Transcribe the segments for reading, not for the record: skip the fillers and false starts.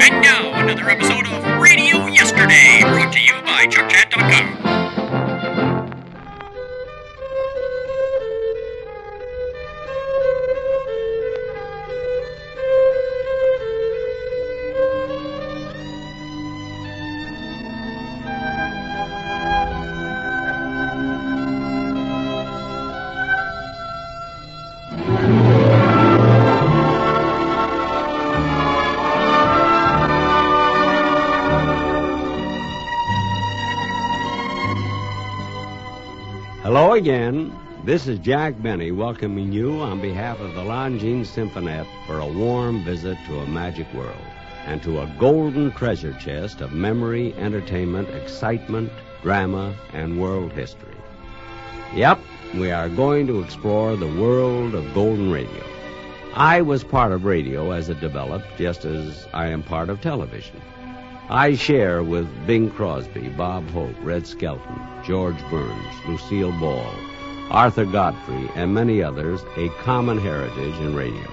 And now, another episode of Radio Yesterday, brought to you by ChuckChat.com. Hello again. This is Jack Benny welcoming you on behalf of the Longines Symphonette for a warm visit to a magic world and to a golden treasure chest of memory, entertainment, excitement, drama, and world history. Yep, we are going to explore the world of golden radio. I was part of radio as it developed, just as I am part of television. I share with Bing Crosby, Bob Hope, Red Skelton, George Burns, Lucille Ball, Arthur Godfrey, and many others a common heritage in radio.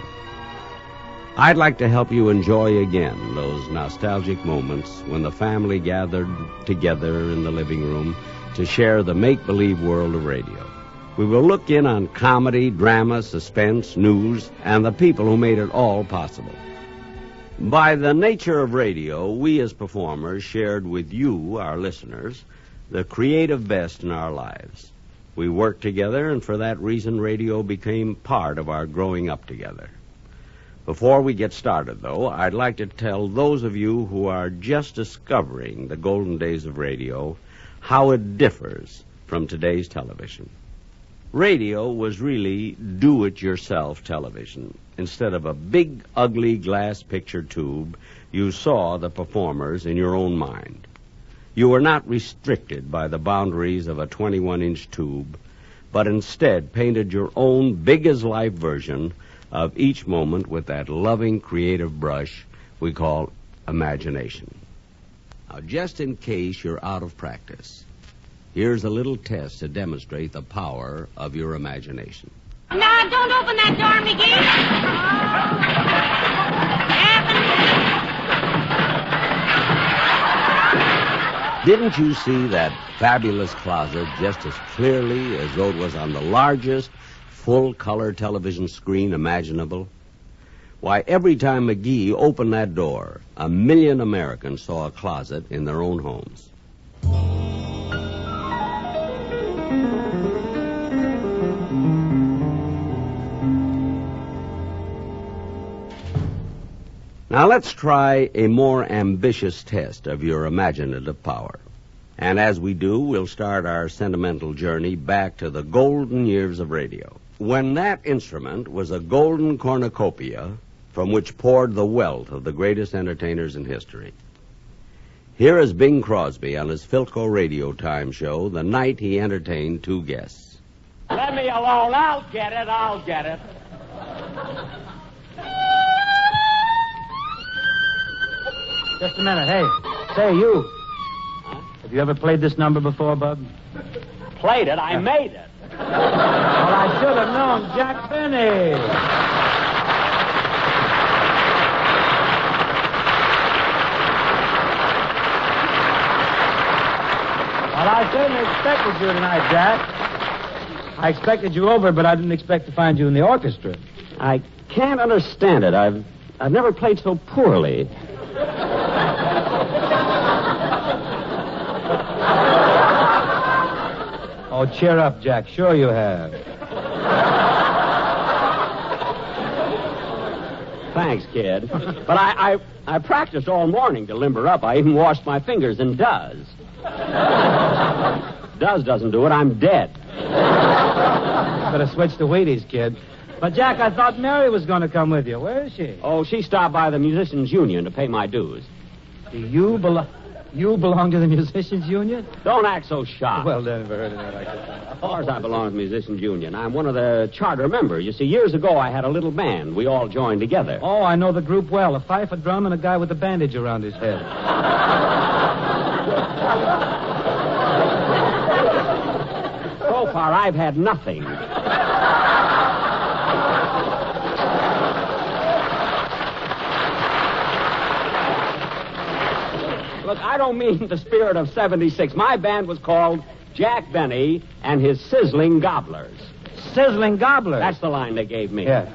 I'd like to help you enjoy again those nostalgic moments when the family gathered together in the living room to share the make-believe world of radio. We will look in on comedy, drama, suspense, news, and the people who made it all possible. By the nature of radio, we as performers shared with you, our listeners, the creative best in our lives. We worked together, and for that reason, radio became part of our growing up together. Before we get started, though, I'd like to tell those of you who are just discovering the golden days of radio how it differs from today's television. Radio was really do-it-yourself television. Instead of a big, ugly glass picture tube, you saw the performers in your own mind. You were not restricted by the boundaries of a 21-inch tube, but instead painted your own big-as-life version of each moment with that loving, creative brush we call imagination. Now, just in case you're out of practice, here's a little test to demonstrate the power of your imagination. Now, don't open that door, McGee. Didn't you see that fabulous closet just as clearly as though it was on the largest full-color television screen imaginable? Why, every time McGee opened that door, 1 million Americans saw a closet in their own homes. Now let's try a more ambitious test of your imaginative power. And as we do, we'll start our sentimental journey back to the golden years of radio, when that instrument was a golden cornucopia from which poured the wealth of the greatest entertainers in history. Here is Bing Crosby on his Philco Radio Time show the night he entertained two guests. Let me alone. I'll get it. Just a minute. Hey, say, you. Have you ever played this number before, Bub? Played it? I made it. Well, I should have known. Jack Benny. Well, I certainly expected you tonight, Jack. I expected you over, but I didn't expect to find you in the orchestra. I can't understand it. I've never played so poorly. Oh, cheer up, Jack. Sure you have. Thanks, kid. But I practiced all morning to limber up. I even washed my fingers in Does. Does doesn't do it. I'm dead. Better switch to Wheaties, kid. But, Jack, I thought Mary was going to come with you. Where is she? Oh, she stopped by the Musicians' Union to pay my dues. Do you belong to the Musicians' Union? Don't act so shocked. Well, never heard of it like that. Of course I belong to the Musicians' Union. I'm one of the charter members. You see, years ago I had a little band. We all joined together. Oh, I know the group well. A fife, a drum, and a guy with a bandage around his head. So far, I've had nothing. Look, I don't mean the spirit of 76. My band was called Jack Benny and his Sizzling Gobblers. Sizzling Gobbler. That's the line they gave me. Yeah.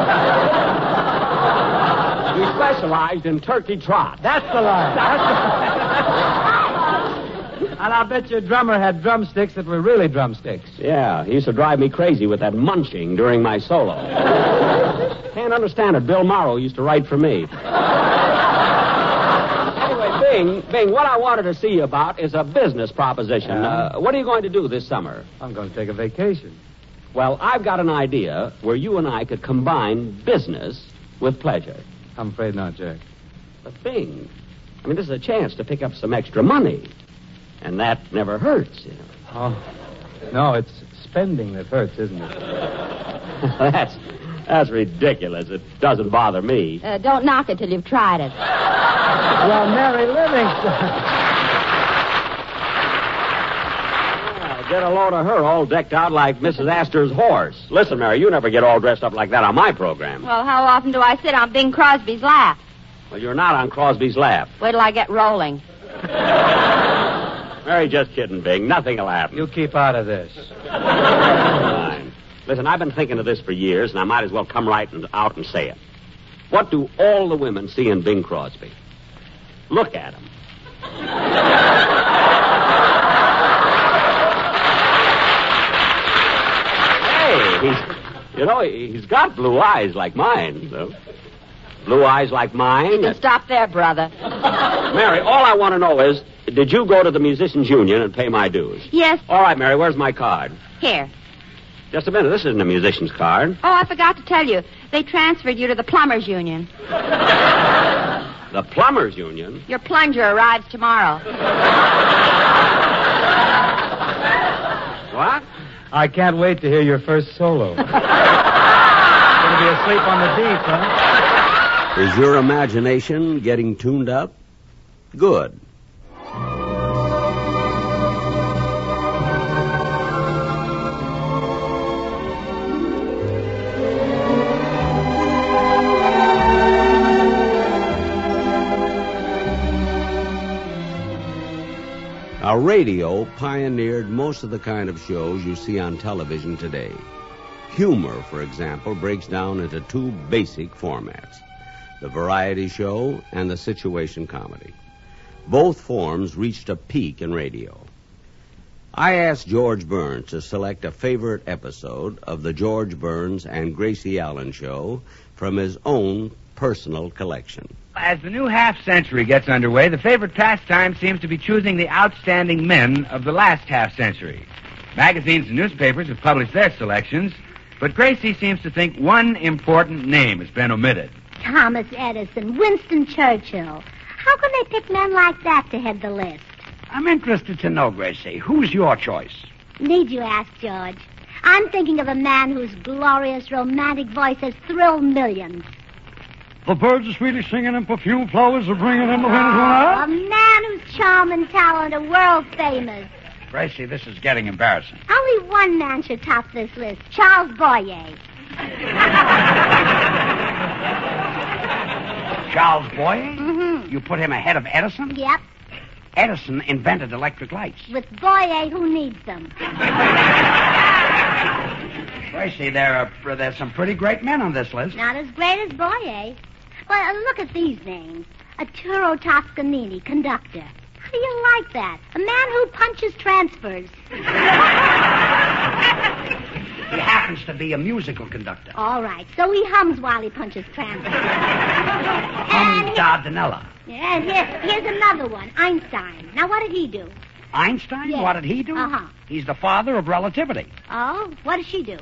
We specialized in turkey trot. That's the line. And I bet your drummer had drumsticks that were really drumsticks. Yeah, he used to drive me crazy with that munching during my solo. Can't understand it. Bill Morrow used to write for me. Anyway, Bing, what I wanted to see you about is a business proposition. What are you going to do this summer? I'm going to take a vacation. Well, I've got an idea where you and I could combine business with pleasure. I'm afraid not, Jack. But Bing, I mean, this is a chance to pick up some extra money. And that never hurts, you know. Oh, no, it's spending that hurts, isn't it? That's ridiculous. It doesn't bother me. Don't knock it till you've tried it. Well, Mary Livingston. Get a load of her all decked out like Mrs. Astor's horse. Listen, Mary, you never get all dressed up like that on my program. Well, how often do I sit on Bing Crosby's lap? Well, you're not on Crosby's lap. Wait till I get rolling. Mary, just kidding, Bing. Nothing will happen. You keep out of this. Fine. Listen, I've been thinking of this for years, and I might as well come right out and say it. What do all the women see in Bing Crosby? Look at him. He's got blue eyes like mine, though. Blue eyes like mine. You stop there, brother. Mary, all I want to know is, did you go to the Musicians' Union and pay my dues? Yes. All right, Mary, where's my card? Here. Just a minute, this isn't a musician's card. Oh, I forgot to tell you. They transferred you to the Plumbers' Union. The Plumbers' Union? Your plunger arrives tomorrow. What? I can't wait to hear your first solo. Going to be asleep on the beach, huh? Is your imagination getting tuned up? Good. Our radio pioneered most of the kind of shows you see on television today. Humor, for example, breaks down into two basic formats: the variety show and the situation comedy. Both forms reached a peak in radio. I asked George Burns to select a favorite episode of the George Burns and Gracie Allen show from his own personal collection. As the new half-century gets underway, the favorite pastime seems to be choosing the outstanding men of the last half-century. Magazines and newspapers have published their selections, but Gracie seems to think one important name has been omitted. Thomas Edison, Winston Churchill. How can they pick men like that to head the list? I'm interested to know, Gracie, who's your choice? Need you ask, George? I'm thinking of a man whose glorious romantic voice has thrilled millions. The birds are sweetly singing and perfume flowers are bringing in the wind tonight. A man whose charm and talent are world famous. Gracie, this is getting embarrassing. Only one man should top this list, Charles Boyer. Charles Boyer? Mm-hmm. You put him ahead of Edison? Yep. Edison invented electric lights. With Boyer, who needs them? Gracie, there's some pretty great men on this list. Not as great as Boyer. Well, look at these names. Arturo Toscanini, conductor. How do you like that? A man who punches transfers. He happens to be a musical conductor. All right, so he hums while he punches transfers. Dardanella. And here's another one, Einstein. Now, what did he do? Einstein? Yes. What did he do? Uh-huh. He's the father of relativity. Oh, what does she do?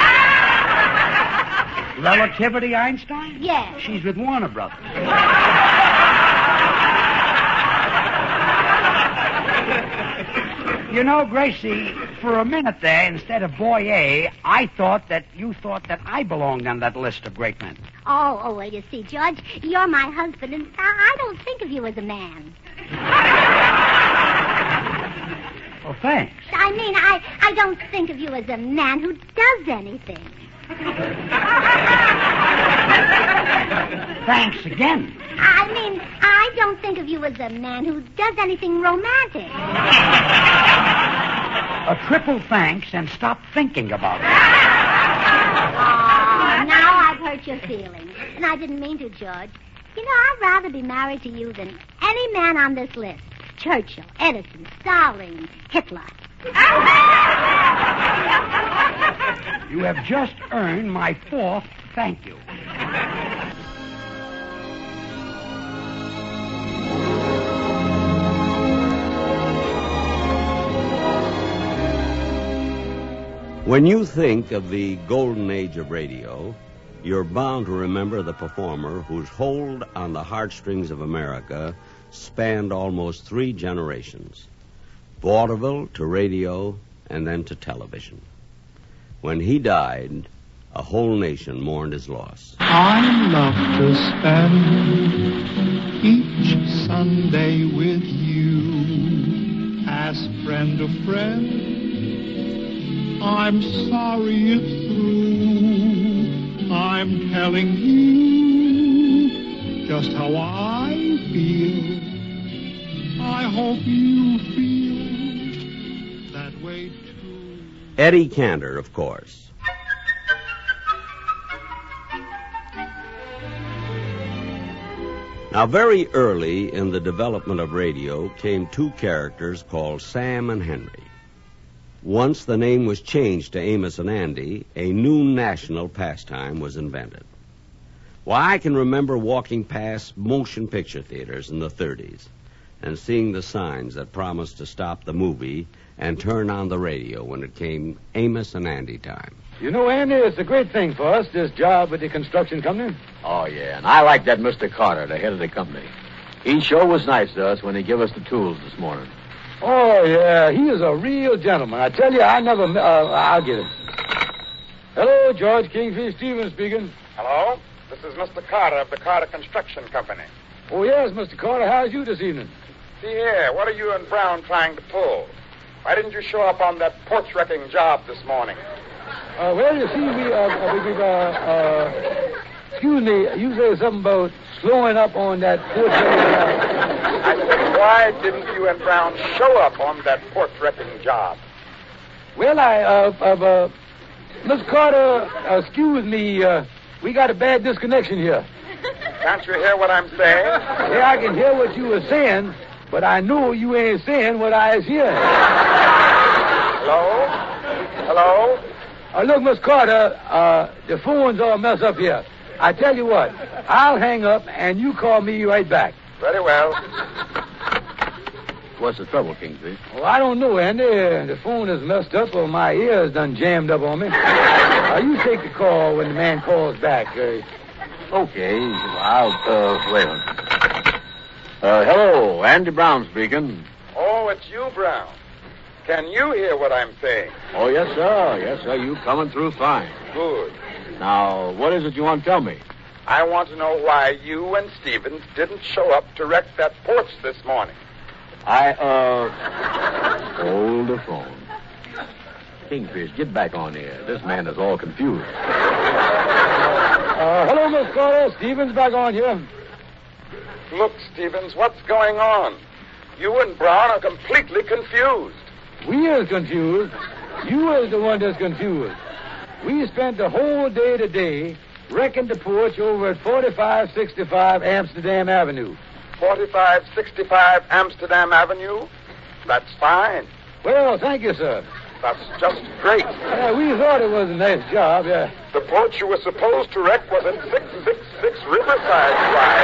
Relativity, Einstein? Yes. She's with Warner Brothers. You know, Gracie, for a minute there, instead of Boyer, I thought that you thought that I belonged on that list of great men. Oh, well, you see, George, you're my husband, and I don't think of you as a man. Well, thanks. I mean, I don't think of you as a man who does anything. Thanks again. I mean, I don't think of you as a man who does anything romantic. A triple thanks and stop thinking about it. Oh, now I've hurt your feelings. And I didn't mean to, George. You know, I'd rather be married to you than any man on this list. Churchill, Edison, Stalin, Hitler. You have just earned my 4th thank you. When you think of the golden age of radio, you're bound to remember the performer whose hold on the heartstrings of America spanned almost 3 generations. Vaudeville to radio and then to television. When he died, a whole nation mourned his loss. I love to spend each Sunday with you as friend to friend. I'm sorry it's through. I'm telling you just how I feel. I hope you feel that way too. Eddie Cantor, of course. Now, very early in the development of radio came 2 characters called Sam and Henry. Once the name was changed to Amos and Andy, a new national pastime was invented. Why, I can remember walking past motion picture theaters in the 30s and seeing the signs that promised to stop the movie and turn on the radio when it came Amos and Andy time. You know, Andy, it's a great thing for us, this job with the construction company. Oh, yeah, and I like that Mr. Carter, the head of the company. He sure was nice to us when he gave us the tools this morning. Oh, yeah, he is a real gentleman. I tell you, I'll get him. Hello, George Kingfish Stevens speaking. Hello, this is Mr. Carter of the Carter Construction Company. Oh, yes, Mr. Carter, how's you this evening? See here, what are you and Brown trying to pull? Why didn't you show up on that porch wrecking job this morning? Well, you see, excuse me, you said something about slowing up on that porch wrecking job. I said, why didn't you and Brown show up on that porch wrecking job? Well, Miss Carter, excuse me, we got a bad disconnection here. Can't you hear what I'm saying? Yeah, I can hear what you were saying, but I know you ain't saying what I was hearing. Hello? Hello? Look, Miss Carter, the phone's all messed up here. I tell you what, I'll hang up and you call me right back. Very well. What's the trouble, Kingfish? Oh, I don't know, Andy. The phone is messed up or my ears done jammed up on me. You take the call when the man calls back. Okay, I'll, wait a minute. Hello, Andy Brown speaking. Oh, it's you, Brown. Can you hear what I'm saying? Oh, yes, sir. Yes, sir. You coming through fine. Good. Now, what is it you want to tell me? I want to know why you and Stevens didn't show up to wreck that porch this morning. Hold the phone. Kingfish, get back on here. This man is all confused. Hello, Miss Carter. Stevens back on here. Look, Stevens, what's going on? You and Brown are completely confused. We is confused. You is the one that's confused. We spent the whole day today wrecking the porch over at 4565 Amsterdam Avenue. 4565 Amsterdam Avenue? That's fine. Well, thank you, sir. That's just great. We thought it was a nice job, yeah. The porch you were supposed to wreck was at 666 Riverside Drive.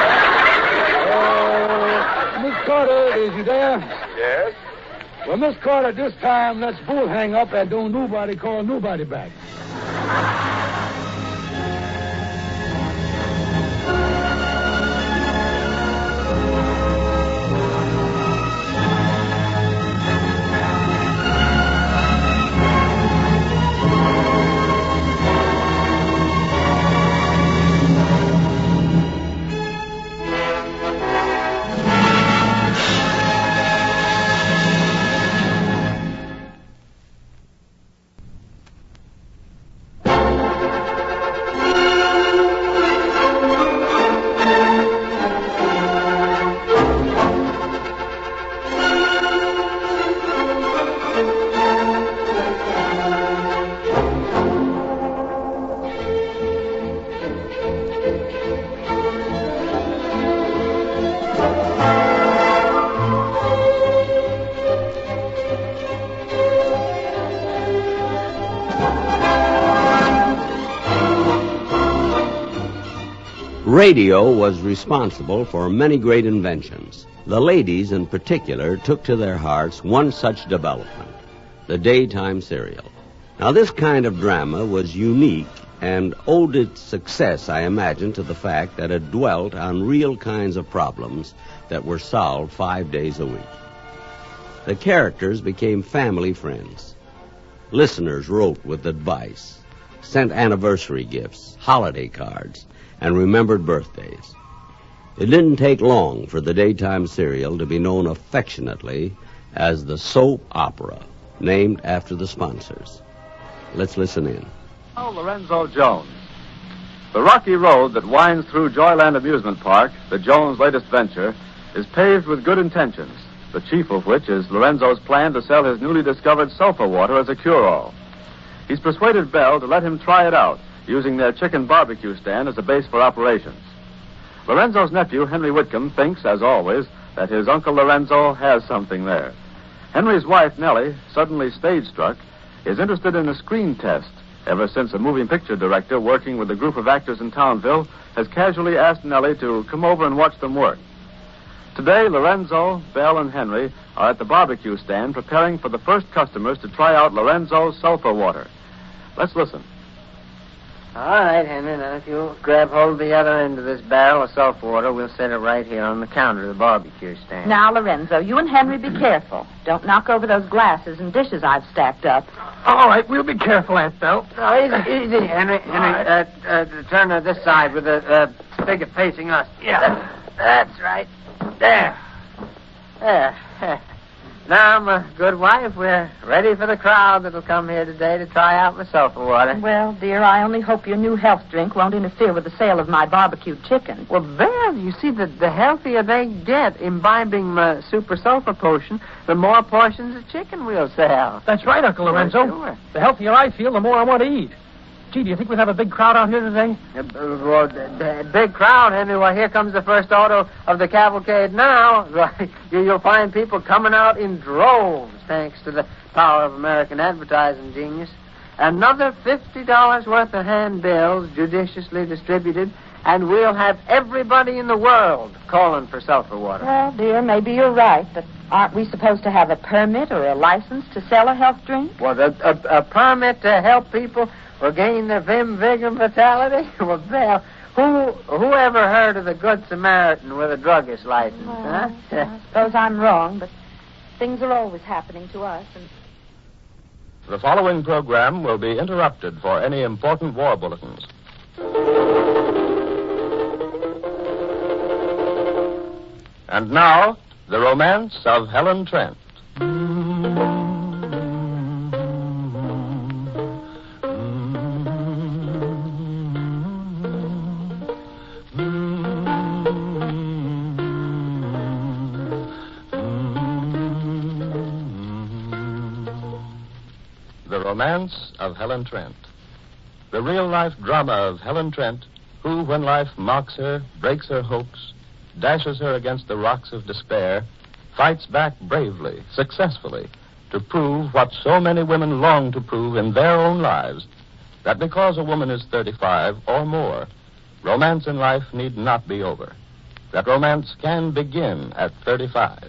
Miss Carter, is you there? Yes? Well, Miss Carter, this time let's both hang up and don't nobody call nobody back. Radio was responsible for many great inventions. The ladies, in particular, took to their hearts one such development, the daytime serial. Now, this kind of drama was unique and owed its success, I imagine, to the fact that it dwelt on real kinds of problems that were solved 5 days a week. The characters became family friends. Listeners wrote with advice, sent anniversary gifts, holiday cards, and remembered birthdays. It didn't take long for the daytime serial to be known affectionately as the soap opera, named after the sponsors. Let's listen in. Oh, Lorenzo Jones. The rocky road that winds through Joyland Amusement Park, the Jones' latest venture, is paved with good intentions, the chief of which is Lorenzo's plan to sell his newly discovered sulfur water as a cure-all. He's persuaded Bell to let him try it out, using their chicken barbecue stand as a base for operations. Lorenzo's nephew, Henry Whitcomb, thinks, as always, that his Uncle Lorenzo has something there. Henry's wife, Nellie, suddenly stage-struck, is interested in a screen test ever since a moving picture director working with a group of actors in Townville has casually asked Nellie to come over and watch them work. Today, Lorenzo, Bell, and Henry are at the barbecue stand preparing for the first customers to try out Lorenzo's sulfur water. Let's listen. All right, Henry. Now, if you'll grab hold of the other end of this barrel of sulfur water, we'll set it right here on the counter of the barbecue stand. Now, Lorenzo, you and Henry be careful. Don't knock over those glasses and dishes I've stacked up. All right, we'll be careful, Aunt Belle. Oh, easy, Henry. Turn to this side with the spigot facing us. Yeah, that's right. There. Now, my good wife, we're ready for the crowd that'll come here today to try out my sulfur water. Well, dear, I only hope your new health drink won't interfere with the sale of my barbecued chicken. Well, Belle, you see, the healthier they get imbibing my super sulfur potion, the more portions of chicken we'll sell. That's right, Uncle Lorenzo. Sure. The healthier I feel, the more I want to eat. Gee, do you think we'll have a big crowd out here today? Big crowd, Henry. Well, here comes the first auto of the cavalcade now. You'll find people coming out in droves, thanks to the power of American advertising genius. Another $50 worth of handbills judiciously distributed, and we'll have everybody in the world calling for sulfur water. Well, dear, maybe you're right, but aren't we supposed to have a permit or a license to sell a health drink? Well, a permit to help people gain their vim, vigor, and vitality? Well, Belle, who ever heard of the Good Samaritan with a druggist license, huh? I suppose I'm wrong, but things are always happening to us. And The following program will be interrupted for any important war bulletins. And now, the romance of Helen Trent. The romance of Helen Trent. The real-life drama of Helen Trent, who, when life mocks her, breaks her hopes, dashes her against the rocks of despair, fights back bravely, successfully, to prove what so many women long to prove in their own lives, that because a woman is 35 or more, romance in life need not be over. That romance can begin at 35.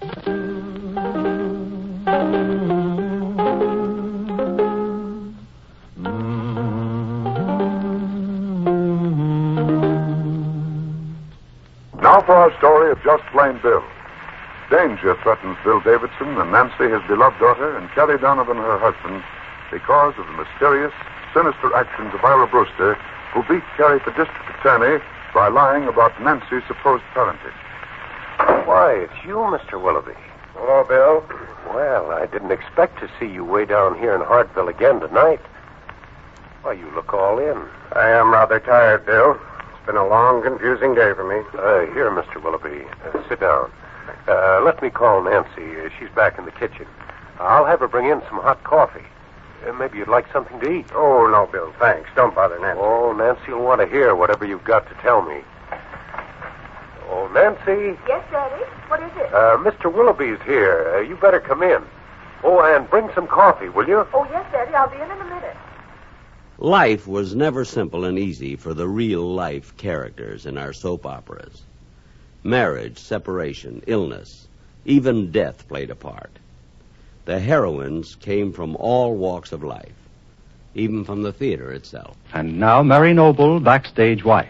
Now for our story of Just Plain Bill. Danger threatens Bill Davidson and Nancy, his beloved daughter, and Kelly Donovan, her husband, because of the mysterious, sinister actions of Ira Brewster, who beat Kerry for district attorney by lying about Nancy's supposed parentage. Why, it's you, Mr. Willoughby. Hello, Bill. Well, I didn't expect to see you way down here in Hartville again tonight. Why, you look all in. I am rather tired, Bill. It's been a long, confusing day for me. Here, Mr. Willoughby. Sit down. Let me call Nancy. She's back in the kitchen. I'll have her bring in some hot coffee. Maybe you'd like something to eat. Oh, no, Bill, thanks. Don't bother Nancy. Oh, Nancy will want to hear whatever you've got to tell me. Oh, Nancy. Yes, Daddy? What is it? Mr. Willoughby's here. You better come in. Oh, and bring some coffee, will you? Oh, yes, Daddy. I'll be in a minute. Life was never simple and easy for the real-life characters in our soap operas. Marriage, separation, illness, even death played a part. The heroines came from all walks of life, even from the theater itself. And now Mary Noble, backstage wife.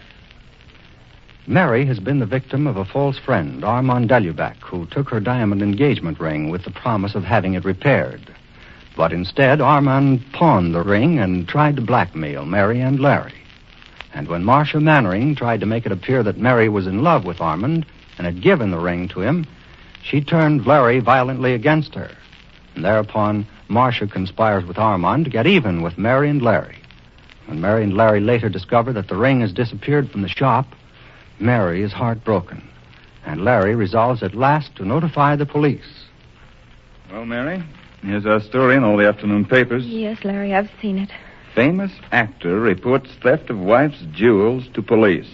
Mary has been the victim of a false friend, Armand Delubac, who took her diamond engagement ring with the promise of having it repaired. But instead, Armand pawned the ring and tried to blackmail Mary and Larry. And when Marcia Mannering tried to make it appear that Mary was in love with Armand and had given the ring to him, she turned Larry violently against her. And thereupon, Marcia conspires with Armand to get even with Mary and Larry. When Mary and Larry later discover that the ring has disappeared from the shop, Mary is heartbroken, and Larry resolves at last to notify the police. Well, Mary, here's our story in all the afternoon papers. Yes, Larry, I've seen it. Famous actor reports theft of wife's jewels to police.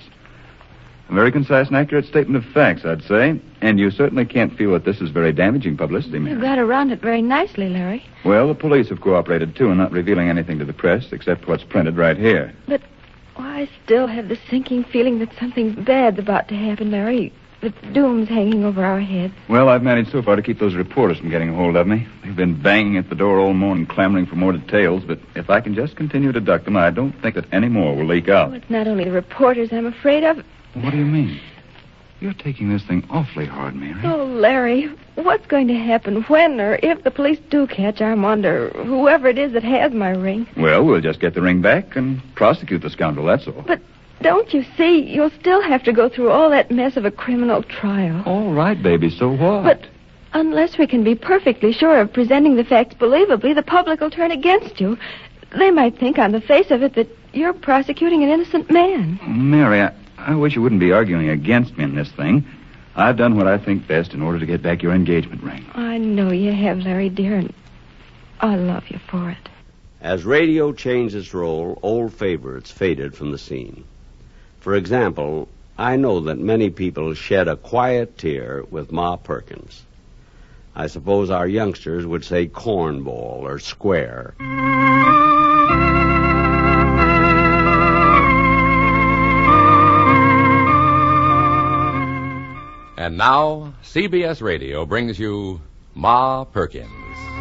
A very concise and accurate statement of facts, I'd say. And you certainly can't feel that this is very damaging publicity, Mary. You got around it very nicely, Larry. Well, the police have cooperated, too, in not revealing anything to the press except what's printed right here. But I still have the sinking feeling that something bad's about to happen, Larry. That doom's hanging over our heads. Well, I've managed so far to keep those reporters from getting a hold of me. They've been banging at the door all morning, clamoring for more details, but if I can just continue to duck them, I don't think that any more will leak out. Oh, it's not only the reporters I'm afraid of. What do you mean? You're taking this thing awfully hard, Mary. Oh, Larry, what's going to happen when or if the police do catch Armand or whoever it is that has my ring? Well, we'll just get the ring back and prosecute the scoundrel, that's all. But don't you see, you'll still have to go through all that mess of a criminal trial. All right, baby, so what? But unless we can be perfectly sure of presenting the facts believably, the public will turn against you. They might think on the face of it that you're prosecuting an innocent man. Mary, I wish you wouldn't be arguing against me in this thing. I've done what I think best in order to get back your engagement ring. I know you have, Larry, dear, and I love you for it. As radio changed its role, old favorites faded from the scene. For example, I know that many people shed a quiet tear with Ma Perkins. I suppose our youngsters would say cornball or square. And now, CBS Radio brings you Ma Perkins.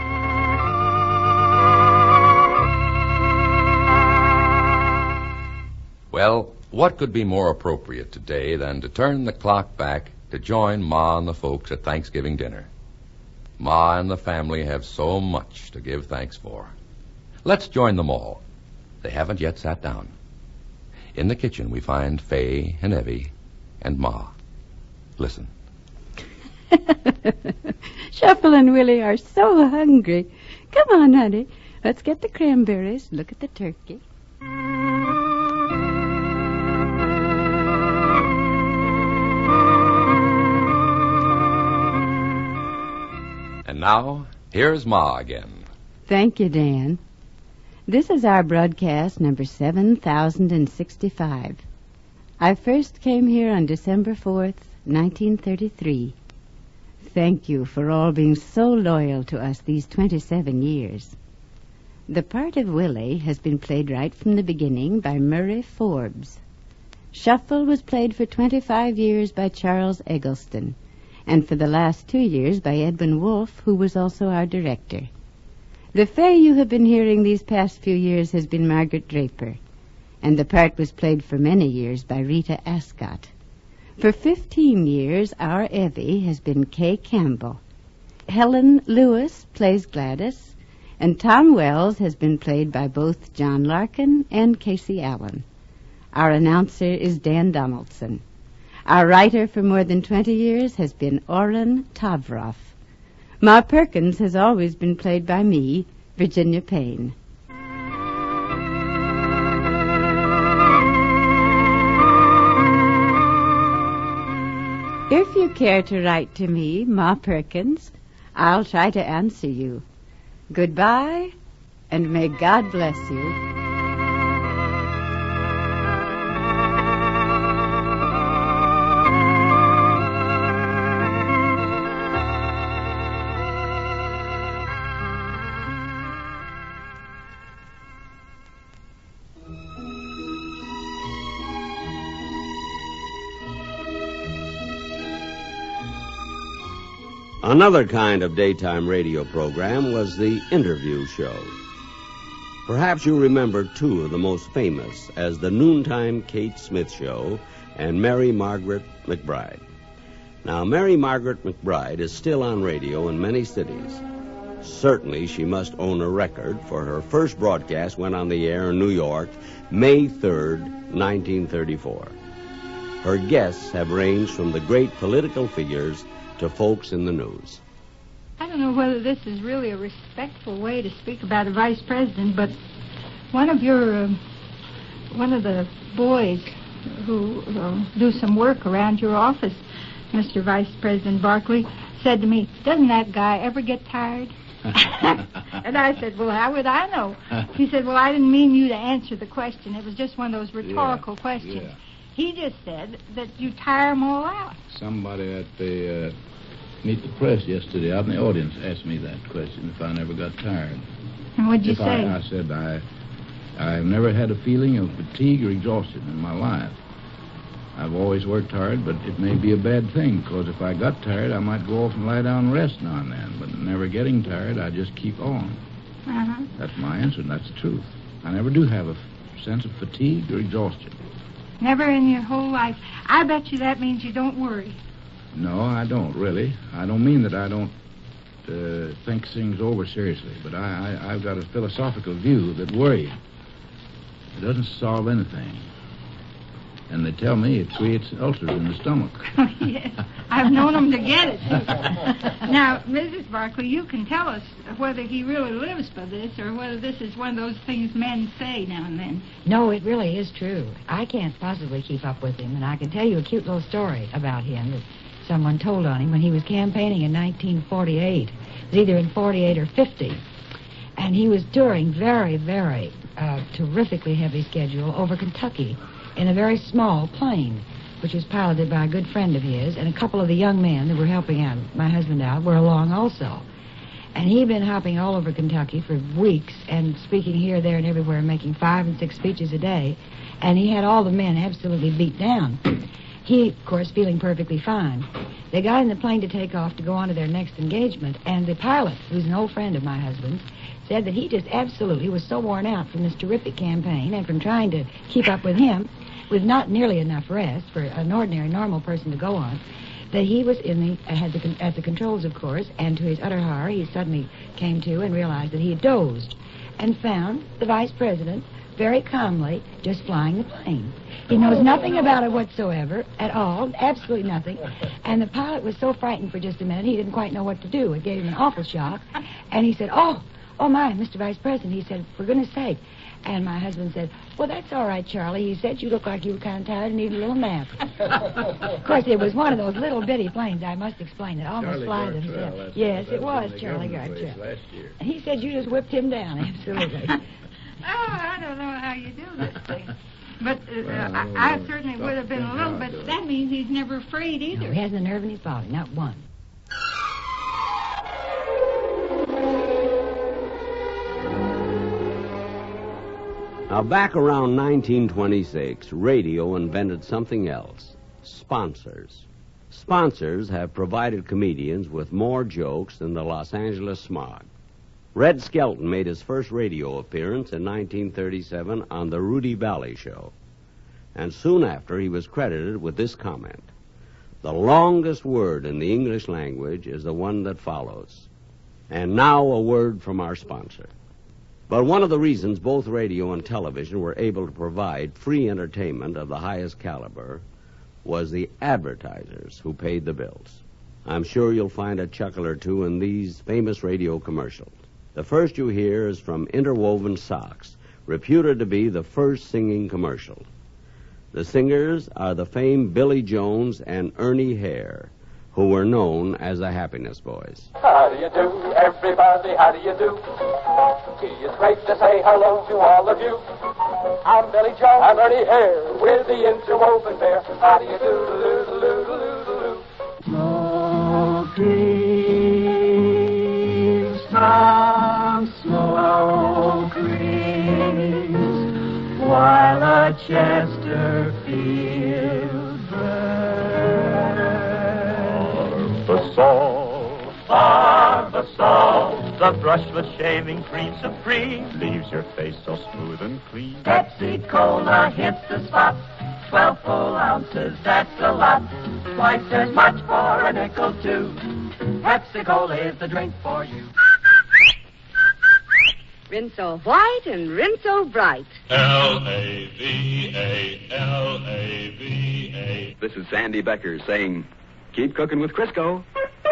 Well, what could be more appropriate today than to turn the clock back to join Ma and the folks at Thanksgiving dinner? Ma and the family have so much to give thanks for. Let's join them all. They haven't yet sat down. In the kitchen, we find Fay and Evie and Ma. Listen. Shuffle and Willie are so hungry. Come on, honey. Let's get the cranberries. Look at the turkey. And now, here's Ma again. Thank you, Dan. This is our broadcast number 7065. I first came here on December 4th, 1933. Thank you for all being so loyal to us these 27 years. The part of Willie has been played right from the beginning by Murray Forbes. Shuffle was played for 25 years by Charles Eggleston, and for the last 2 years by Edwin Wolfe, who was also our director. The Fay you have been hearing these past few years has been Margaret Draper, and the part was played for many years by Rita Ascott. For 15 years, our Evie has been Kay Campbell. Helen Lewis plays Gladys, and Tom Wells has been played by both John Larkin and Casey Allen. Our announcer is Dan Donaldson. Our writer for more than 20 years has been Orrin Tavroff. Ma Perkins has always been played by me, Virginia Payne. If you care to write to me, Ma Perkins, I'll try to answer you. Goodbye, and may God bless you. Another kind of daytime radio program was the interview show. Perhaps you remember two of the most famous as the Noontime Kate Smith Show and Mary Margaret McBride. Now, Mary Margaret McBride is still on radio in many cities. Certainly, she must own a record, for her first broadcast went on the air in New York, May 3rd, 1934. Her guests have ranged from the great political figures to folks in the news. I don't know whether this is really a respectful way to speak about a vice president, but one of the boys who do some work around your office, Mr. Vice President Barkley, said to me, "Doesn't that guy ever get tired?" And I said, "Well, how would I know?" He said, "Well, I didn't mean you to answer the question. It was just one of those rhetorical questions." Yeah. He just said that you tire them all out. Somebody at the Meet the Press yesterday out in the audience asked me that question, if I never got tired. And what'd you say? I said I've never had a feeling of fatigue or exhaustion in my life. I've always worked hard, but it may be a bad thing, because if I got tired, I might go off and lie down and rest now and then. But never getting tired, I just keep on. Uh-huh. That's my answer, and that's the truth. I never do have a sense of fatigue or exhaustion. Never in your whole life. I bet you that means you don't worry. No, I don't, really. I don't mean that I don't think things over seriously, but I've got a philosophical view that worry, it doesn't solve anything. And they tell me it creates ulcers in the stomach. Yes, I've known them to get it. Now, Mrs. Barkley, you can tell us whether he really lives for this or whether this is one of those things men say now and then. No, it really is true. I can't possibly keep up with him, and I can tell you a cute little story about him that someone told on him when he was campaigning in 1948. It was either in 48 or 50. And he was touring very, very terrifically heavy schedule over Kentucky in a very small plane, which was piloted by a good friend of his, and a couple of the young men that were helping out, my husband out, were along also. And he'd been hopping all over Kentucky for weeks and speaking here, there, and everywhere, making 5 and 6 speeches a day, and he had all the men absolutely beat down. He, of course, feeling perfectly fine. They got in the plane to take off to go on to their next engagement, and the pilot, who's an old friend of my husband's, said that he just absolutely was so worn out from this terrific campaign and from trying to keep up with him, with not nearly enough rest for an ordinary, normal person to go on, that he was at the controls, of course, and to his utter horror, he suddenly came to and realized that he had dozed and found the vice president very calmly just flying the plane. He knows nothing about it whatsoever at all, absolutely nothing. And the pilot was so frightened for just a minute, he didn't quite know what to do. It gave him an awful shock. And he said, oh my, Mr. Vice President, he said, for goodness sake. And my husband said, well, that's all right, Charlie. He said, you look like you were kind of tired and needed a little nap. Of course, it was one of those little bitty planes, I must explain, that almost fly themselves. Yes, it was Charlie Gartrell. Last year. And he said you just whipped him down, absolutely. I don't know how you do this thing. But I certainly would have been a little bit. That means he's never afraid either. No, he hasn't a nerve in his body, not one. Now, back around 1926, radio invented something else. Sponsors. Sponsors have provided comedians with more jokes than the Los Angeles smog. Red Skelton made his first radio appearance in 1937 on the Rudy Valley Show. And soon after, he was credited with this comment: the longest word in the English language is the one that follows. And now a word from our sponsor. But one of the reasons both radio and television were able to provide free entertainment of the highest caliber was the advertisers who paid the bills. I'm sure you'll find a chuckle or two in these famous radio commercials. The first you hear is from Interwoven Socks, reputed to be the first singing commercial. The singers are the famed Billy Jones and Ernie Hare, who were known as the Happiness Boys. How do you do, everybody? How do you do? It's great to say hello to all of you. I'm Billy Jones. I'm Ernie Hare with the Interwoven Pair. How do you do? Slow creams, some slow creams, while a Chesterfield burns. The soft the salt. The brush with shaving cream supreme leaves your face so smooth and clean. Pepsi Cola hits the spot. 12 full ounces, that's a lot. Twice as much for a nickel, too. Pepsi Cola is the drink for you. Rinso white and Rinso bright. L-A-V-A, This is Sandy Becker saying, keep cooking with Crisco.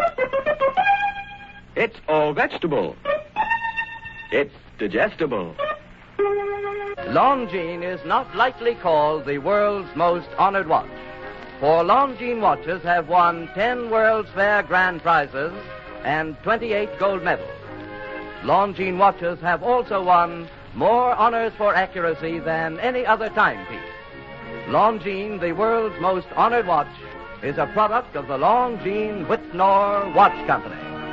It's all vegetable. It's digestible. Longines is not lightly called the world's most honored watch, for Longines watches have won 10 World's Fair grand prizes and 28 gold medals. Longines watches have also won more honors for accuracy than any other timepiece. Longines, the world's most honored watch, is a product of the Longines Whitnor Watch Company.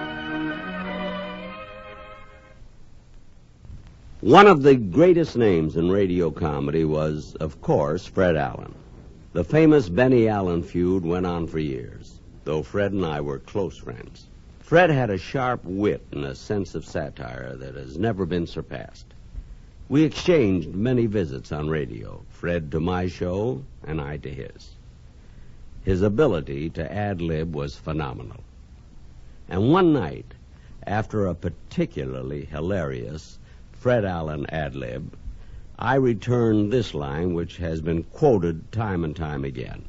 One of the greatest names in radio comedy was, of course, Fred Allen. The famous Benny Allen feud went on for years, though Fred and I were close friends. Fred had a sharp wit and a sense of satire that has never been surpassed. We exchanged many visits on radio, Fred to my show and I to his. His ability to ad-lib was phenomenal. And one night, after a particularly hilarious Fred Allen ad-lib, I returned this line, which has been quoted time and time again.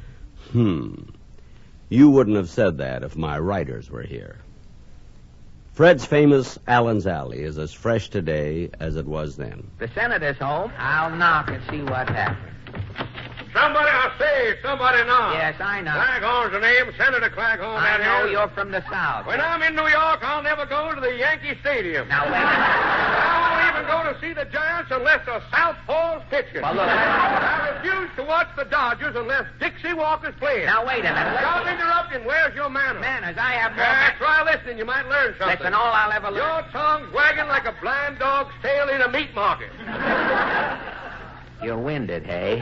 You wouldn't have said that if my writers were here. Fred's famous Allen's Alley is as fresh today as it was then. The senator's home. I'll knock and see what happens. Somebody, I say, somebody knock. Yes, I know. Claghorn's the name, Senator Claghorn. I know you're from the South. When I'm in New York, I'll never go to the Yankee Stadium. Now, wait a minute. I won't even go to see the Giants unless the Southpaw's pitching. Well, look. I refuse to watch the Dodgers unless Dixie Walker's playing. Now, wait a minute. Stop interrupting. Where's your manners? Manners, I have more... Try listening. You might learn something. Listen, all I'll ever learn... Your tongue's wagging like a blind dog's tail in a meat market. You're winded, hey?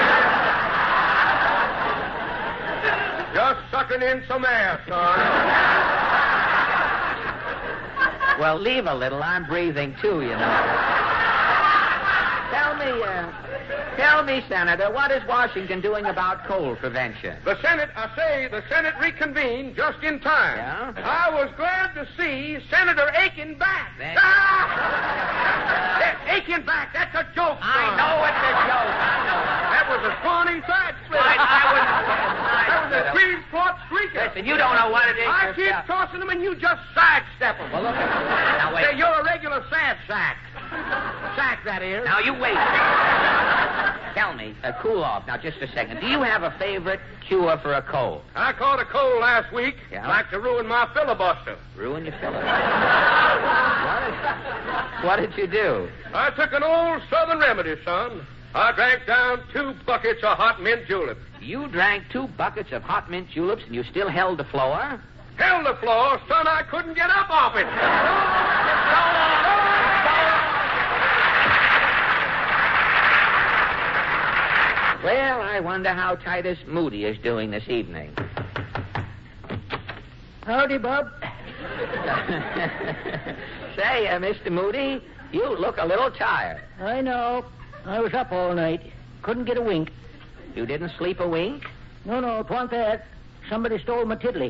Just sucking in some air, son. Well, leave a little. I'm breathing, too, you know. Tell me, Senator, what is Washington doing about cold prevention? The Senate reconvened just in time. Yeah? I was glad to see Senator Aiken back. Aiken back, that's a joke, son. I know it's a joke. That was a spawning side split. That was a three-sport streaker. Listen, you don't know what it is I keep yourself. tossing them and you just sidestep them. Well, look at now, wait. Say, you're a regular sad sack. Sack, that is. Now, you wait. Tell me, cool off. Now, just a second. Do you have a favorite cure for a cold? I caught a cold last week. Yeah? Like to ruin my filibuster. Ruin your filibuster? What did you do? I took an old Southern remedy, son. I drank down 2 buckets of hot mint julep. You drank 2 buckets of hot mint juleps and you still held the floor? Held the floor, son. I couldn't get up off it. Well, I wonder how Titus Moody is doing this evening. Howdy, Bob. Say, Mr. Moody, you look a little tired. I know. I was up all night. Couldn't get a wink. You didn't sleep a wink? No, 'twa'n't that. Somebody stole my tiddly.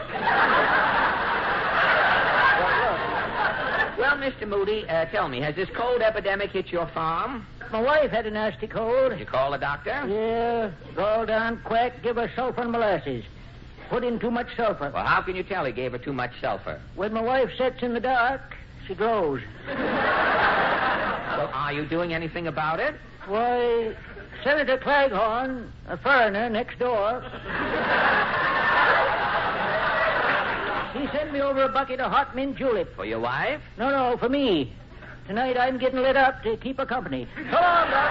Well, Mr. Moody, tell me, has this cold epidemic hit your farm? My wife had a nasty cold. Did you call the doctor? Yeah. Roll down, quack, give her sulfur and molasses. Put in too much sulfur. Well, how can you tell he gave her too much sulfur? When my wife sits in the dark, she glows. Well, are you doing anything about it? Why, Senator Claghorn, a foreigner next door, he sent me over a bucket of hot mint julep. For your wife? No, for me. Tonight I'm getting lit up to keep her company. So long, Doc.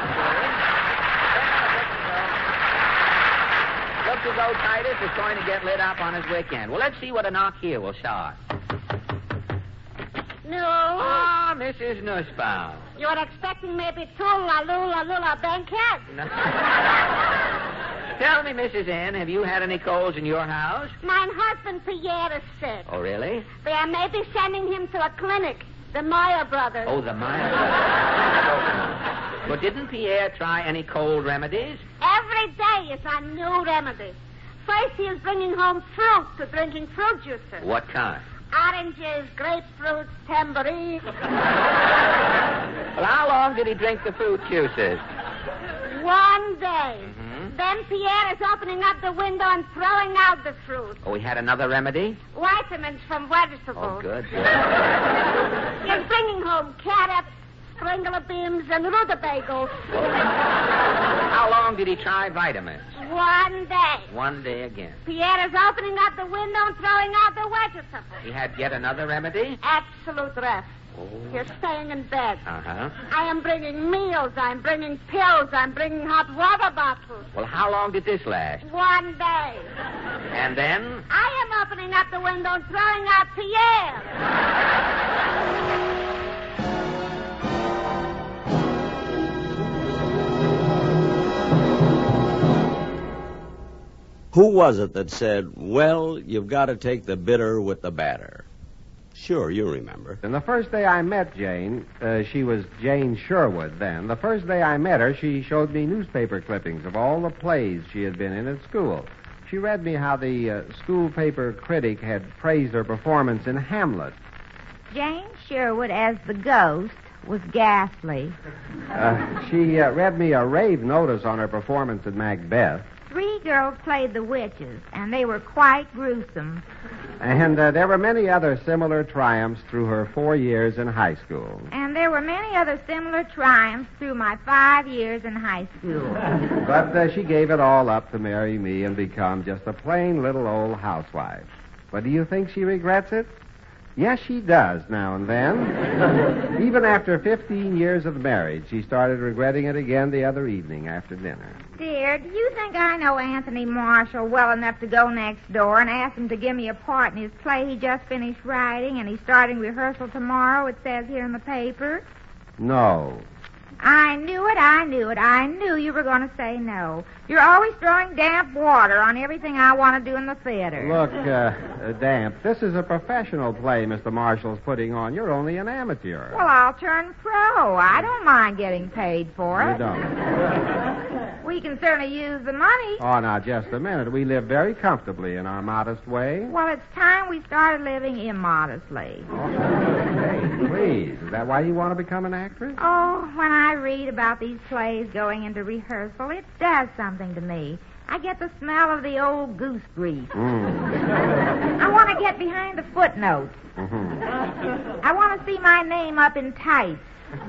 Looks as though Titus is going to get lit up on his weekend. Well, let's see what a knock here will start. No. Ah, Mrs. Nussbaum. You're expecting maybe Tula Lula Lula Banquet? Tell me, Mrs. N, have you had any colds in your house? My husband, Pierre, is sick. Oh, really? They are maybe sending him to a clinic. The Meyer brothers. Oh, the Meyer. Well, didn't Pierre try any cold remedies? Every day is a new remedy. First, he is bringing home fruit to drinking fruit juices. What kind? Oranges, grapefruits, tambourines. Well, how long did he drink the fruit juices? 1 day. Mm-hmm. Then Pierre is opening up the window and throwing out the fruit. Oh, he had another remedy? Vitamins from vegetables. Oh, good. He's bringing home carrots, stringler beans, and rutabagas. How long did he try vitamins? 1 day. 1 day again. Pierre is opening up the window and throwing out the vegetables. He had yet another remedy? Absolute rest. Oh. You're staying in bed. Uh-huh. I am bringing meals. I'm bringing pills. I'm bringing hot water bottles. Well, how long did this last? 1 day. And then? I am opening up the window and throwing out Pierre. Who was it that said, well, you've got to take the bitter with the batter? Sure, you remember. And the first day I met Jane, she was Jane Sherwood then. The first day I met her, she showed me newspaper clippings of all the plays she had been in at school. She read me how the school paper critic had praised her performance in Hamlet. Jane Sherwood as the ghost was ghastly. She read me a rave notice on her performance in Macbeth. 3 girls played the witches, and they were quite gruesome. And there were many other similar triumphs through her 4 years in high school. And there were many other similar triumphs through my 5 years in high school. But she gave it all up to marry me and become just a plain little old housewife. But do you think she regrets it? Yes, she does now and then. Even after 15 years of marriage, she started regretting it again the other evening after dinner. Dear, do you think I know Anthony Marshall well enough to go next door and ask him to give me a part in his play he just finished writing and he's starting rehearsal tomorrow, it says here in the paper? No. I knew it. I knew you were going to say no. You're always throwing damp water on everything I want to do in the theater. Look, Damp, this is a professional play Mr. Marshall's putting on. You're only an amateur. Well, I'll turn pro. I don't mind getting paid for it. You don't. We can certainly use the money. Oh, now, just a minute. We live very comfortably in our modest way. Well, it's time we started living immodestly. Hey, please. Is that why you want to become an actress? Oh, when I read about these plays going into rehearsal, it does something to me. I get the smell of the old goose grease. I want to get behind the footnotes. Mm-hmm. I want to see my name up in tights.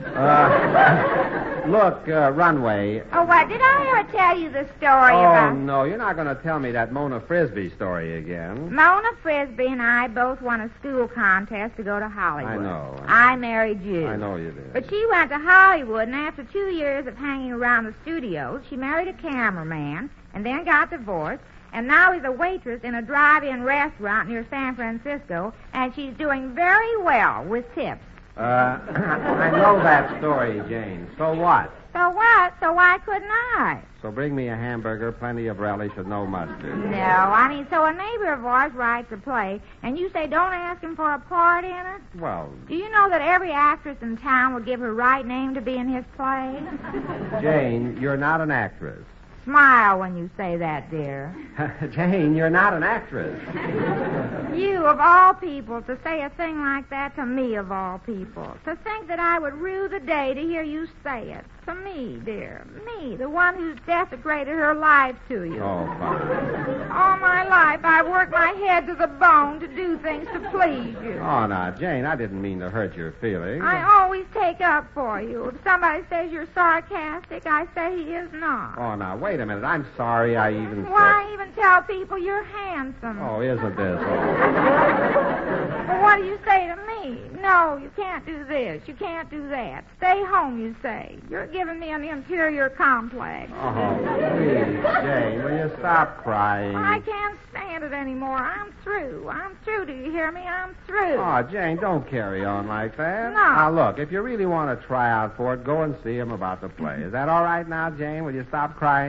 Look, Runway. Oh, what? Did I ever tell you the story about... Oh, no, you're not going to tell me that Mona Frisbee story again. Mona Frisbee and I both won a school contest to go to Hollywood. I know. I married you. I know you did. But she went to Hollywood, and after 2 years of hanging around the studios, she married a cameraman and then got divorced, and now is a waitress in a drive-in restaurant near San Francisco, and she's doing very well with tips. I know that story, Jane. So what? So what? So why couldn't I? So bring me a hamburger, plenty of relish, and no mustard. No, so a neighbor of ours writes a play, and you say don't ask him for a part in it? Well... Do you know that every actress in town would give her right name to be in his play? Jane, you're not an actress. Smile when you say that, dear. Jane, you're not an actress. You, of all people, to say a thing like that to me, of all people. To think that I would rue the day to hear you say it. To me, dear. Me, the one who's desecrated her life to you. Oh, fine. All my life, I've worked my head to the bone to do things to please you. Oh, now, Jane, I didn't mean to hurt your feelings. I always take up for you. If somebody says you're sarcastic, I say he is not. Oh, now, wait a minute. I'm sorry I even said... Why even tell people you're handsome? Oh, isn't this all? Well, what do you say to me? No, you can't do this. You can't do that. Stay home, you say. You're giving me an inferior complex. Oh, please, Jane, will you stop crying? I can't stand it anymore. I'm through. I'm through. Do you hear me? I'm through. Oh, Jane, don't carry on like that. No. Now, look, if you really want to try out for it, go and see him about the play. Is that all right now, Jane? Will you stop crying?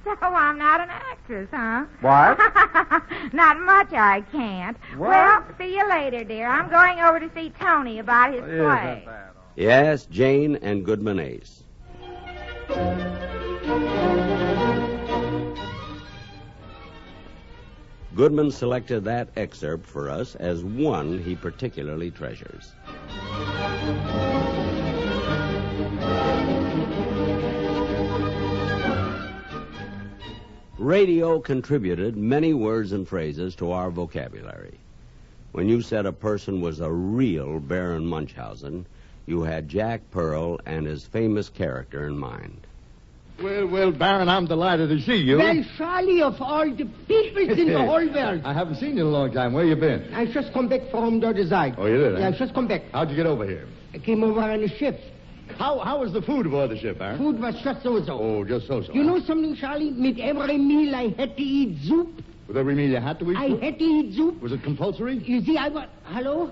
So I'm not an actress, huh? What? Not much I can't. What? Well, see you later, dear. I'm going over to see Tony about his play. Yes, Jane and Goodman Ace. Goodman selected that excerpt for us as one he particularly treasures. Radio contributed many words and phrases to our vocabulary. When you said a person was a real Baron Munchausen, you had Jack Pearl and his famous character in mind. Well, Baron, I'm delighted to see you. Well, Charlie, of all the peoples in the whole world. I haven't seen you in a long time. Where you been? I just come back from the other side. Oh, you did, Yeah, huh? I just come back. How'd you get over here? I came over on a ship. How was the food aboard the ship, Baron? Food was just so-so. Oh, just so-so. You know something, Charlie? With every meal I had to eat soup. With every meal you had to eat? I had to eat soup. Was it compulsory? You see, I was... Hello?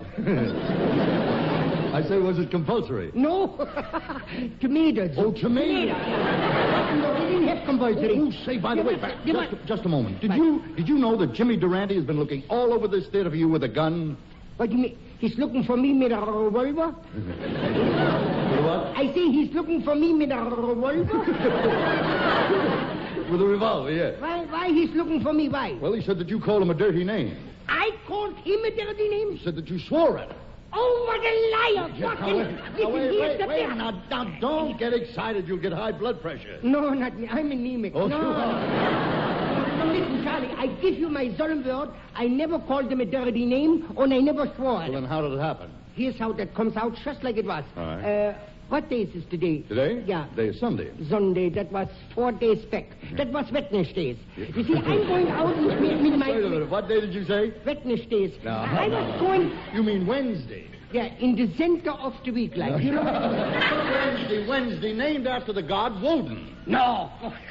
I say, was it compulsory? No. Tomatoes. Oh, tomatoes. No, we didn't have compulsory. Oh, say, by the way, just a moment. Did you know that Jimmy Durante has been looking all over this theater for you with a gun? What do you mean? He's looking for me with a revolver? What? I say he's looking for me with a revolver? With a revolver, yes. Why he's looking for me? Why? Well, he said that you called him a dirty name. I called him a dirty name? He said that you swore at him. Oh, what a liar! Wait. Now, don't get excited. You'll get high blood pressure. No, not me. I'm anemic. Oh, no. you are. Now, listen, Charlie, I give you my solemn word. I never called him a dirty name, and I never swore at Well, him. then how did it happen? Here's how that comes out, just like it was. All right. What day is this today? Today? Yeah. Today is Sunday. Sunday. That was 4 days back. That was Wednesdays. You see, I'm going out and meet my... Wait a minute. What day did you say? Wednesdays. No. I was going... You mean Wednesday? Yeah, in the center of the week, like, you know. Wednesday, named after the god Woden. No.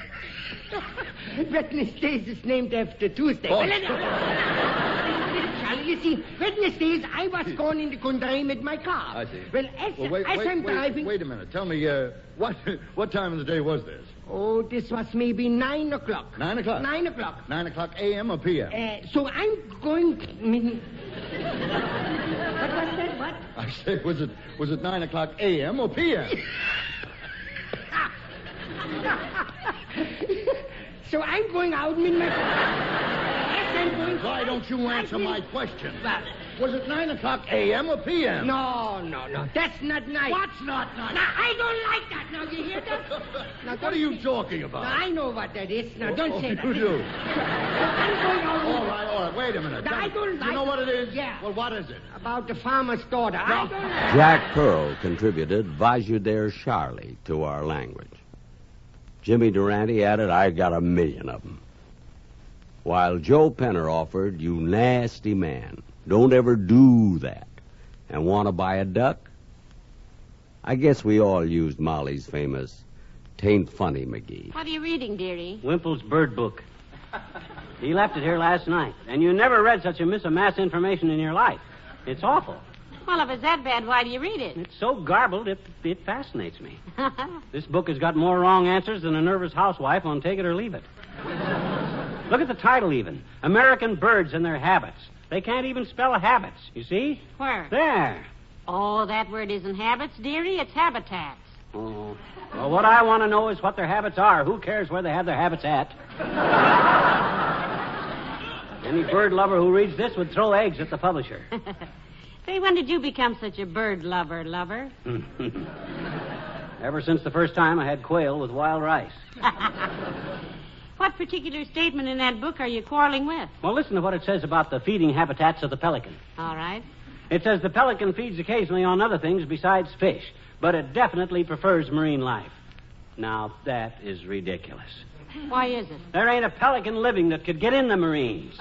Wednesdays is named after Tuesday. Oh. Charlie, you see, Wednesdays I was going in the country with my car. I see. Well, as I'm driving... Wait a minute. Tell me, what time of the day was this? Oh, this was maybe 9 o'clock. 9 o'clock? 9 o'clock. 9 o'clock a.m. or p.m.? So I'm going... What was that? What? I say, was it 9 o'clock a.m. or p.m.? So I'm going out with my... Why don't you answer my question? Was it 9 o'clock a.m. or p.m.? No. That's not nice. What's not nice? Now, I don't like that. Now, you hear that? Now, what are you talking about? Now, I know what that is. Now, don't say that. You do. I'm going out. All right. Wait a minute. Now, I don't like... You know what it is? Yeah. Well, what is it? About the farmer's daughter. I don't like... Jack Pearl contributed Vajudere Charlie to our language. Jimmy Durante added, I got 1,000,000 of them. While Joe Penner offered, you nasty man, don't ever do that. And want to buy a duck? I guess we all used Molly's famous, "Tain't funny, McGee." What are you reading, dearie? Wimple's Bird Book. He left it here last night, and you never read such a miss of mass information in your life. It's awful. Well, if it's that bad, why do you read it? It's so garbled, it fascinates me. This book has got more wrong answers than a nervous housewife on Take It or Leave It. Look at the title, even. American Birds and Their Habits. They can't even spell habits, you see? Where? There. Oh, that word isn't habits, dearie. It's habitats. Oh. Well, what I want to know is what their habits are. Who cares where they have their habits at? Any bird lover who reads this would throw eggs at the publisher. Say, when did you become such a bird lover? Ever since the first time I had quail with wild rice. What particular statement in that book are you quarreling with? Well, listen to what it says about the feeding habitats of the pelican. All right. It says the pelican feeds occasionally on other things besides fish, but it definitely prefers marine life. Now, that is ridiculous. Why is it? There ain't a pelican living that could get in the Marines.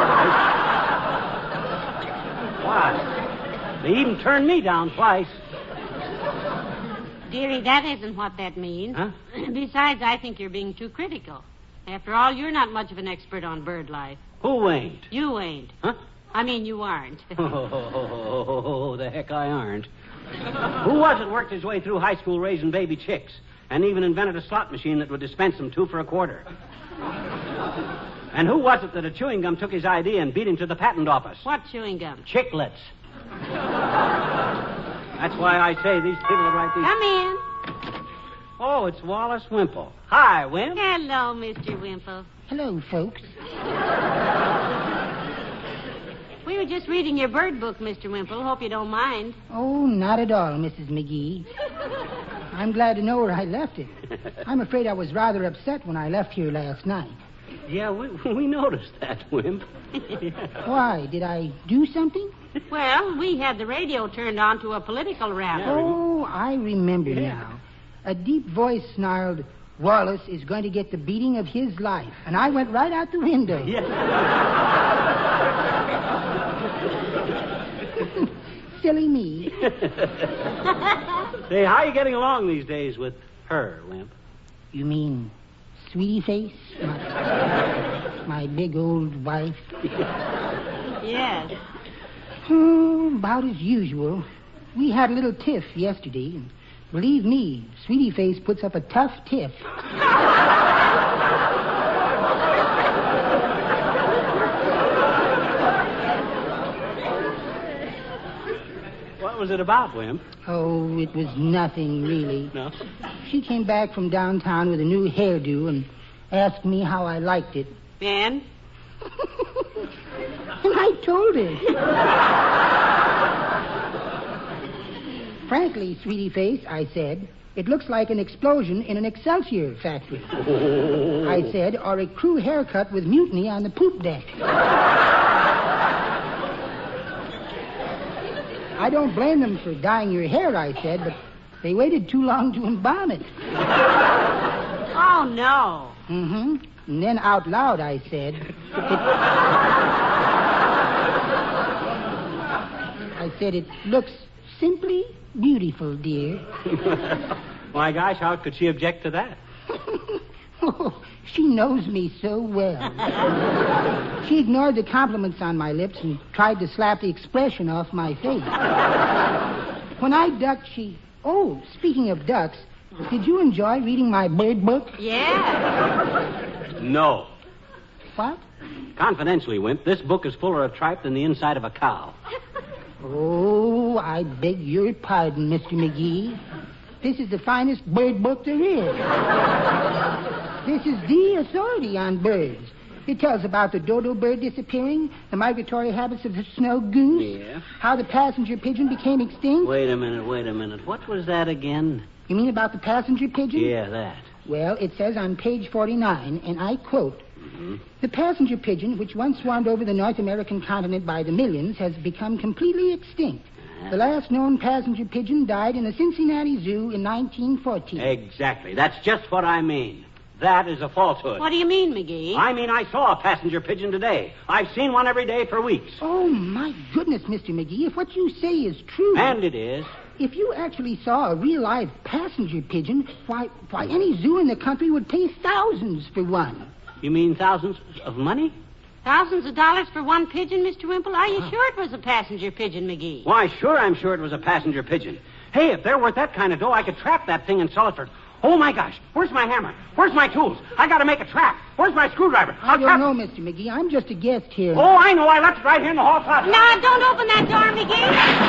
Why? They even turned me down twice. Dearie, that isn't what that means. Huh? Besides, I think you're being too critical. After all, you're not much of an expert on bird life. Who ain't? You ain't. Huh? I mean, you aren't. Oh, the heck I aren't. Who was it worked his way through high school raising baby chicks and even invented a slot machine that would dispense them 2 for $0.25? And who was it that a chewing gum took his idea and beat him to the patent office? What chewing gum? Chiclets. That's why I say these people that write these... Come in. Oh, it's Wallace Wimple. Hi, Wimp. Hello, Mr. Wimple. Hello, folks. We were just reading your bird book, Mr. Wimple. Hope you don't mind. Oh, not at all, Mrs. McGee. I'm glad to know where I left it. I'm afraid I was rather upset when I left here last night. Yeah, we noticed that, Wimp. Why? Did I do something? Well, we had the radio turned on to a political rally. Oh, I remember now. A deep voice snarled, Wallace is going to get the beating of his life. And I went right out the window. Silly me. Say, how are you getting along these days with her, Wimp? You mean Sweetie Face? My big old wife? Yes. Oh, about as usual. We had a little tiff yesterday, and believe me, Sweetie Face puts up a tough tiff. What was it about, Wimp? Oh, it was nothing, really. No? She came back from downtown with a new hairdo and asked me how I liked it. And? And I told her. Frankly, Sweetie Face, I said, it looks like an explosion in an Excelsior factory. I said, or a crew haircut with mutiny on the poop deck. I don't blame them for dyeing your hair, I said, but they waited too long to embalm it. Oh, no. Mm-hmm. And then out loud, I said, it looks simply beautiful, dear. My gosh, how could she object to that? Oh, she knows me so well. She ignored the compliments on my lips and tried to slap the expression off my face. When I ducked, she... Oh, speaking of ducks, did you enjoy reading my bird book? Yeah. No. What? Confidentially, Wimp, this book is fuller of tripe than the inside of a cow. Oh, I beg your pardon, Mr. McGee. This is the finest bird book there is. This is the authority on birds. It tells about the dodo bird disappearing, the migratory habits of the snow goose, how the passenger pigeon became extinct. Wait a minute. What was that again? You mean about the passenger pigeon? Yeah, that. Well, it says on page 49, and I quote, The passenger pigeon, which once swarmed over the North American continent by the millions, has become completely extinct. The last known passenger pigeon died in the Cincinnati Zoo in 1914. Exactly. That's just what I mean. That is a falsehood. What do you mean, McGee? I mean I saw a passenger pigeon today. I've seen one every day for weeks. Oh, my goodness, Mr. McGee, if what you say is true... And it is. If you actually saw a real live passenger pigeon, why, any zoo in the country would pay thousands for one. You mean thousands of money? Thousands of dollars for one pigeon, Mr. Wimple? Are you sure it was a passenger pigeon, McGee? Why, sure I'm sure it was a passenger pigeon. Hey, if they're worth that kind of dough, I could trap that thing and sell it for... Oh, my gosh. Where's my hammer? Where's my tools? I got to make a trap. Where's my screwdriver? I don't know, Mr. McGee. I'm just a guest here. Oh, I know. I left it right here in the hall closet. No, don't open that door, McGee.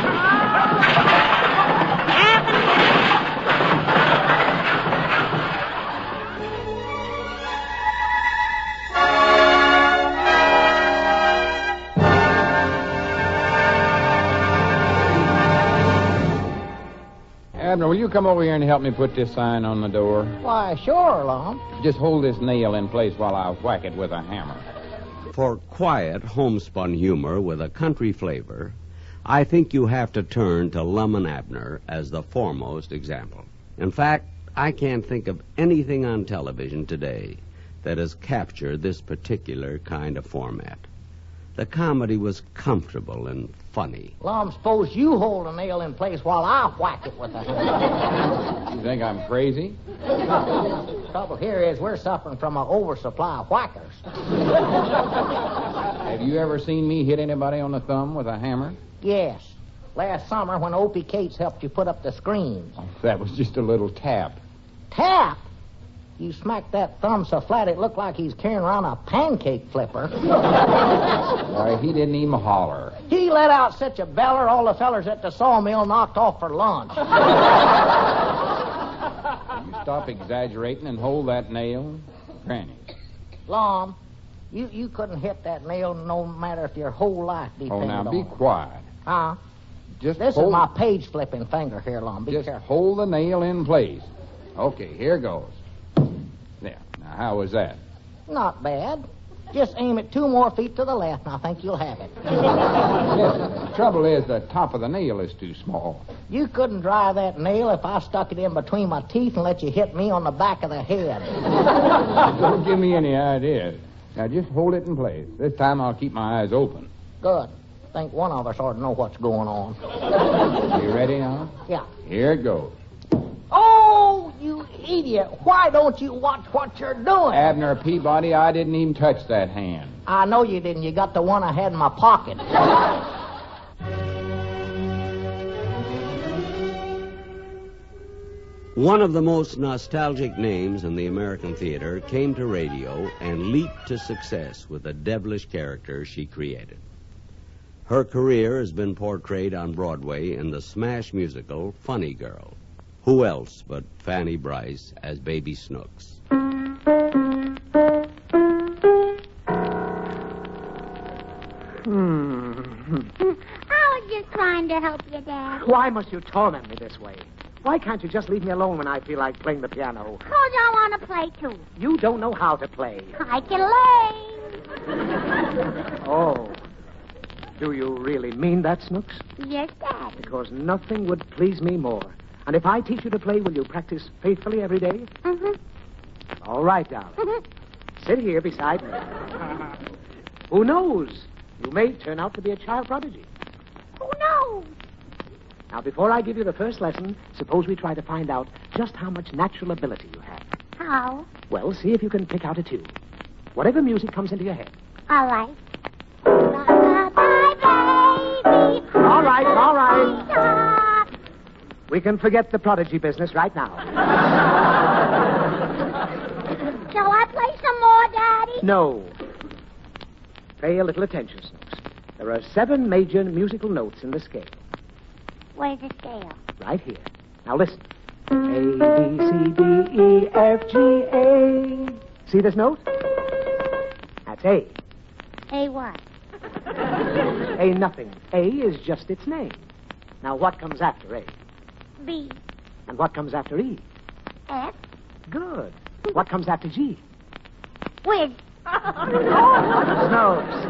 Abner, will you come over here and help me put this sign on the door? Why, sure, Lum. Just hold this nail in place while I whack it with a hammer. For quiet, homespun humor with a country flavor, I think you have to turn to Lum and Abner as the foremost example. In fact, I can't think of anything on television today that has captured this particular kind of format. The comedy was comfortable and funny. Lum, suppose you hold a nail in place while I whack it with a hammer. You think I'm crazy? Trouble here is we're suffering from an oversupply of whackers. Have you ever seen me hit anybody on the thumb with a hammer? Yes. Last summer when Opie Cates helped you put up the screens. That was just a little tap. Tap? You smacked that thumb so flat it looked like he's carrying around a pancake flipper. Why, he didn't even holler. He let out such a beller, all the fellers at the sawmill knocked off for lunch. You stop exaggerating and hold that nail. Granny. Lom, you couldn't hit that nail no matter if your whole life depended on it. Oh, now be quiet. Huh? Just This hold... is my page-flipping finger here, Lom. Be Just careful. hold the nail in place. Okay, here goes. There. Now, how was that? Not bad. Just aim it 2 more feet to the left, and I think you'll have it. Yes, the trouble is the top of the nail is too small. You couldn't drive that nail if I stuck it in between my teeth and let you hit me on the back of the head. Don't give me any ideas. Now, just hold it in place. This time I'll keep my eyes open. Good. Think one of us ought to know what's going on. You ready now? Yeah. Here it goes. Oh, you idiot. Why don't you watch what you're doing? Abner Peabody, I didn't even touch that hand. I know you didn't. You got the one I had in my pocket. One of the most nostalgic names in the American theater came to radio and leaped to success with the devilish character she created. Her career has been portrayed on Broadway in the smash musical Funny Girl. Who else but Fanny Brice as Baby Snooks? I was just trying to help you, Dad. Why must you torment me this way? Why can't you just leave me alone when I feel like playing the piano? 'Cause I want to play, too. You don't know how to play. I can learn. Oh. Do you really mean that, Snooks? Yes, Dad. Because nothing would please me more. And if I teach you to play, will you practice faithfully every day? Mm-hmm. All right, darling. Mm-hmm. Sit here beside me. Who knows? You may turn out to be a child prodigy. Who knows? Now, before I give you the first lesson, suppose we try to find out just how much natural ability you have. How? Well, see if you can pick out a tune. Whatever music comes into your head. All right. All right, all right. We can forget the prodigy business right now. Shall I play some more, Daddy? No. Pay a little attention, Snooks. There are 7 major musical notes in the scale. Where's the scale? Right here. Now listen. A, B, C, D, E, F, G, A. See this note? That's A. A what? A nothing. A is just its name. Now what comes after A? B. And what comes after E? F. Good. What comes after G? Whiz. Snooks.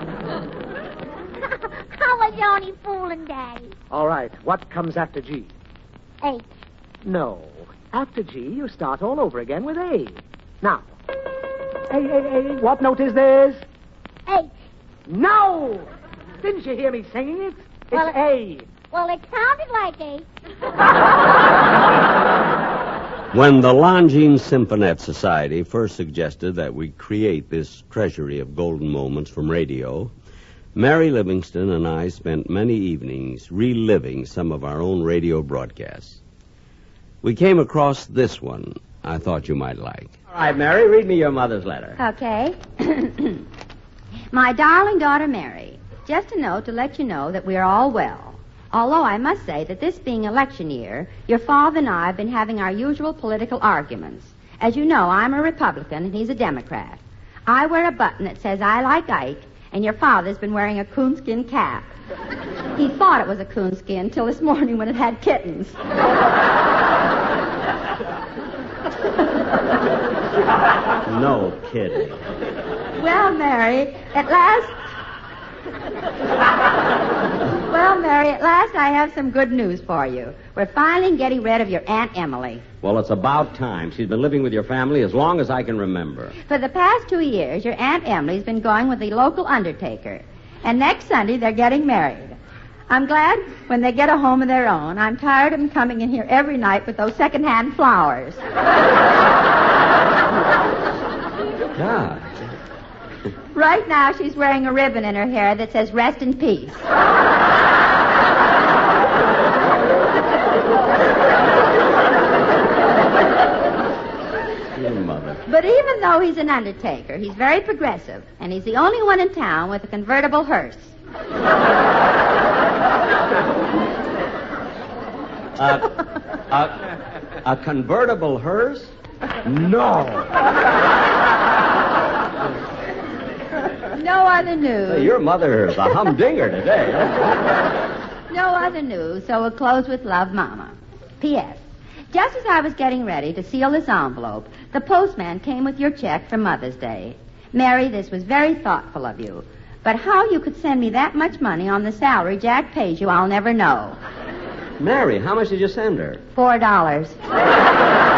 I was only fooling, Daddy. All right. What comes after G? H. No. After G, you start all over again with A. Now. A. What note is this? H. No! Didn't you hear me singing it? It's A. Well, it sounded like H. When the Longines Symphonette Society first suggested that we create this treasury of golden moments from radio, Mary Livingston and I spent many evenings reliving some of our own radio broadcasts. We came across this one I thought you might like. All right, Mary, read me your mother's letter. Okay. My darling daughter, Mary, just a note to let you know that we are all well. Although I must say that this being election year, your father and I have been having our usual political arguments. As you know, I'm a Republican and he's a Democrat. I wear a button that says I like Ike, and your father's been wearing a coonskin cap. He thought it was a coonskin till this morning when it had kittens. No kidding. Well, Mary, at last I have some good news for you. We're finally getting rid of your Aunt Emily. Well, it's about time. She's been living with your family as long as I can remember. For the past 2 years, your Aunt Emily's been going with the local undertaker. And next Sunday, they're getting married. I'm glad when they get a home of their own. I'm tired of them coming in here every night with those second-hand flowers. God. Right now, she's wearing a ribbon in her hair that says, "Rest in peace." even though he's an undertaker, he's very progressive, and he's the only one in town with a convertible hearse. A convertible hearse? No. No other news. Hey, your mother's a humdinger today. No other news, so we'll close with love, Mama. P.S. Just as I was getting ready to seal this envelope, the postman came with your check for Mother's Day. Mary, this was very thoughtful of you. But how you could send me that much money on the salary Jack pays you, I'll never know. Mary, how much did you send her? $4.